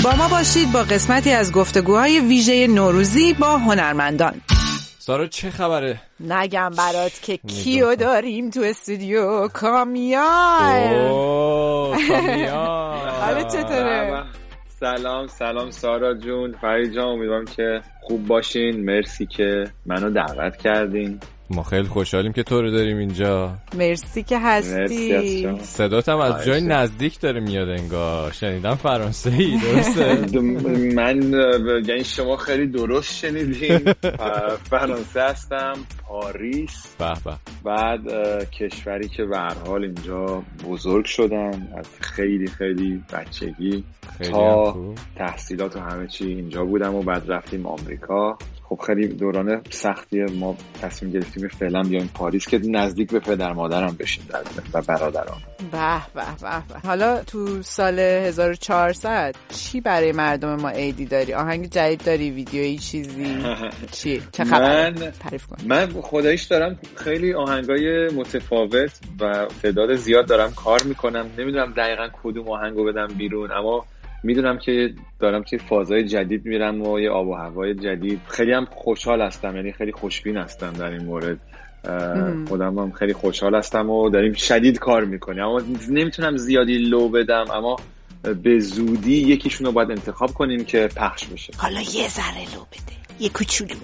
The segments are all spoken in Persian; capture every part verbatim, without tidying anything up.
با ما باشید با قسمتی از گفتگوهای ویژه نوروزی با هنرمندان. سارا چه خبره؟ نگم برات که کیو داریم تو استودیو؟ کامیار. اوه کامیار. حالت چطوره؟ سلام سلام سارا جون، فرید جان، امیدوارم که خوب باشین. مرسی که منو دعوت کردین. ما خیلی خوشحالیم که تو رو داریم اینجا. مرسی که هستی. صدات هم از جای نزدیک داره میاد انگار. شنیدم فرانسه‌ای، درسته؟ من یعنی شما خیلی درست شنیدین. فرانسه هستم، پاریس. به به. بعد کشوری که به هر حال اینجا بزرگ شدم از خیلی خیلی بچگی تا تحصیلات و همه چی اینجا بودم و بعد رفتیم آمریکا. خب خیلی دوران سختیه، ما تصمیم گرفتیم فعلا بیایم پاریس که نزدیک به پدر مادرم بشیم و برادرام. به به به به. حالا تو سال هزار و چهارصد چی برای مردم ما عیدی داری؟ آهنگ جدید داری؟ ویدیویی چیزی؟ چی؟ چه خبره؟ من تعریف کن. من خداییش دارم خیلی آهنگای متفاوت و تعداد زیاد دارم کار میکنم. نمیدونم دقیقاً کدوم آهنگو بدم بیرون، اما میدونم که دارم توی فازهای جدید میرم و یه آب و هوای جدید. خیلی هم خوشحال هستم، یعنی خیلی خوشبین هستم در این مورد. خودم هم خیلی خوشحال هستم و داریم شدید کار میکنیم، اما نمیتونم زیادی لو بدم، اما به زودی یکیشون رو باید انتخاب کنیم که پخش بشه. حالا یه ذره لو بده، یه کوچولو.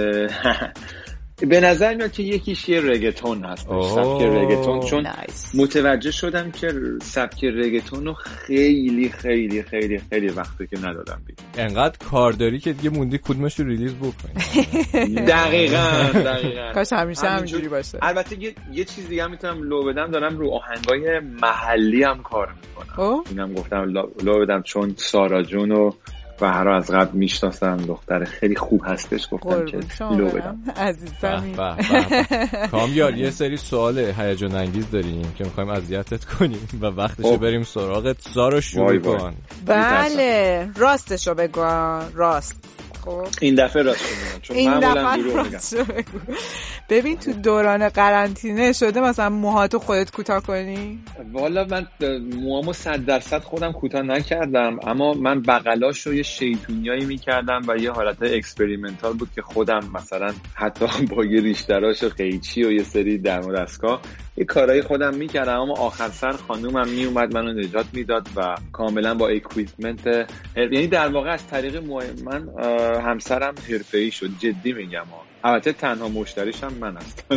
به نظر میاد که یکیش یه رگتون هست، سبک رگتون، چون nice. متوجه شدم که سبک رگتون رو خیلی خیلی خیلی خیلی وقته که ندادم بید. انقدر کار داری که دیگه موندی کدومش رو ریلیز بکنی. دقیقاً دقیقاً کاش همیشه همینجوری باشه. البته یه, یه چیز دیگه هم میتونم لو بدم، دارم رو آهنگای محلی هم کار میکنم. اینم گفتم لو بدم چون سارا جون و و هر از قبل میشناسم، دختر خیلی خوب هستش، گفتم که لو بدم. عزیزمی. کامیار یه سری سوال هیجان انگیز داریم که میخوایم اذیتت کنیم و وقتشه بریم سراغت. سارا شروع کن. بله راستشو بگو. راست. خب این دفعه راست میگم چون این معمولا دفعه دروغ میگم. ببین تو دوران قرنطینه شده مثلا موهاتو خودت کوتاه کنی؟ والا من موامو صد درصد خودم کوتاه نکردم، اما من بغلاشو یه شیطونیایی میکردم و یه حالت اکسپریمنتال بود که خودم مثلا حتی با یه ریشتراش قیچی و یه سری درم و دستگاه یه کارهای خودم میکردم، اما آخر سر خانومم میومد منو نجات میداد و کاملا با اکویپمنت، یعنی در واقع از طریق موهای من همسرم حرفه‌ای شد. جدی میگم ها. البته تنها مشتریش هم من هستم.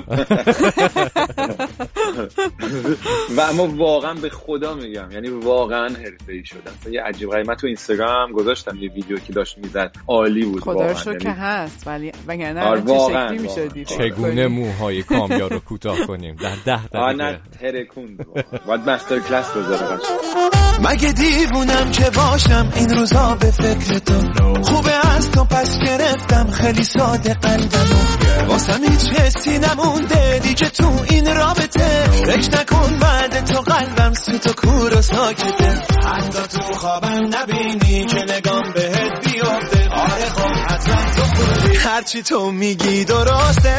و اما واقعا به خدا میگم، یعنی واقعا حرفه‌ای شدم. یه عجیب غریبی. من تو اینستاگرام گذاشتم یه ویدیو که داشت میزد، عالی بود خدا واقعا. خدا رو که هست، ولی وگرنه آره چه شکلی میشدی؟ چگونه موهای کامیار رو کوتاه کنیم در ده دقیقه. آره ترکون باید مستر کلاس بذاره. مگه دیوونم که باشم این روزا به فکر تو، خوبه از تو پس گرفتم خیلی ساده قلبمو، واسم هیچ حسی نمونده دیگه تو این رابطه، فکر نکن بعد تو قلبم سوت و کور و ساکته، حتی تو خوابم نبینی که نگام بهت بیافته، آره خب حتما تو خوبی هرچی تو میگی درسته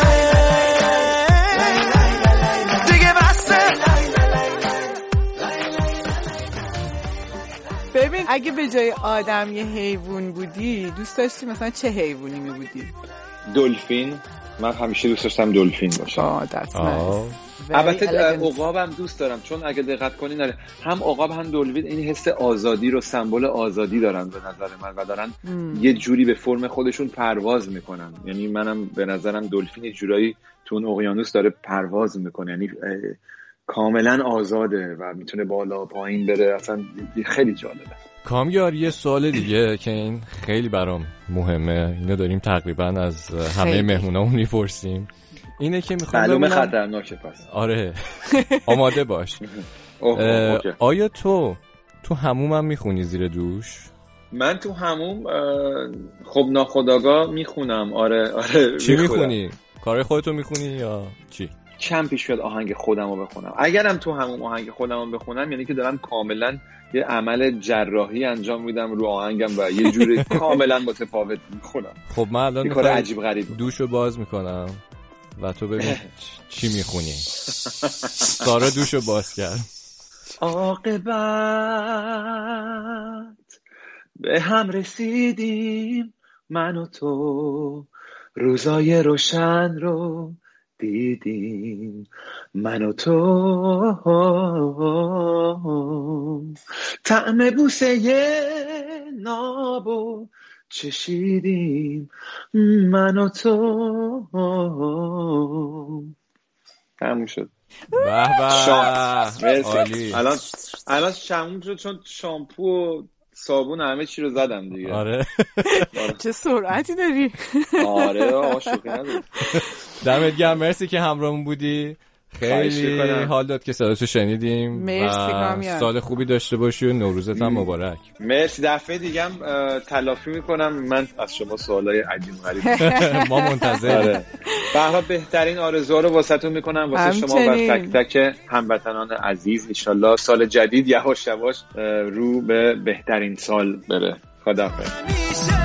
دیگه بسته. ببین اگه به جای آدم یه حیوان بودی دوست داشتی مثلا چه حیوانی می بودی؟ دلفین. من همیشه دوست داشتم دلفین باشم. آه دست نایس. البته عقابم دوست دارم، چون اگه دقت کنین داره هم عقاب هم دلفین این حس آزادی رو، سمبل آزادی دارن به نظر من و دارن م. یه جوری به فرم خودشون پرواز میکنن. یعنی منم به نظرم دلفین یه جورایی تو اون اقیانوس داره پرواز میکنه، یعنی کاملا آزاده و میتونه بالا پایین بره، اصلا خیلی جالبه. کامیار یه سوال دیگه که این خیلی برام مهمه، اینو داریم تقریبا از همه مهمونامون میپرسیم، اینه که میخوام معلومه خطرناکه پس. آره آماده باش. آیا تو تو حموم هم میخونی زیر دوش؟ من تو حموم خب ناخودآگاه میخونم. آره آره. چی میخونی؟ کارهای خودتو میخونی یا چی؟ کم پیش بیاد آهنگ خودم رو بخونم. اگرم تو همون آهنگ خودم رو بخونم یعنی که دارم کاملا یه عمل جراحی انجام میدم رو آهنگم و یه جوری کاملا متفاوت میخونم. خب من الان کار عجیب غریب دوشو باز میکنم و تو ببین چی میخونی. سارا دوشو باز کرد. عاقبت به هم رسیدیم من و تو، روزای روشن رو دیدیم من و تو، طعم بوسه نابو چشیدیم من و تو. تموم شد. به به عالی. الان الان شموم شد چون شامپو و صابون همه چی رو زدم دیگه. آره چه سرعتی داری. آره عاشقی نداری. دمت گرم، مرسی که همراهمون بودی، خیلی حال داد که صداتو شنیدیم. مرسی کامیار، سال خوبی داشته باشی و نوروزت هم مبارک. مرسی. دفعه دیگه هم تلافی میکنم من از شما سوالای عجیب غریب. ما منتظریم. به هر حال بهترین آرزوها رو واسهتون میکنم واسه شما و تک تک هموطنان عزیز. ان شاءالله سال جدید یواش یواش رو به بهترین سال بره. خداحافظ.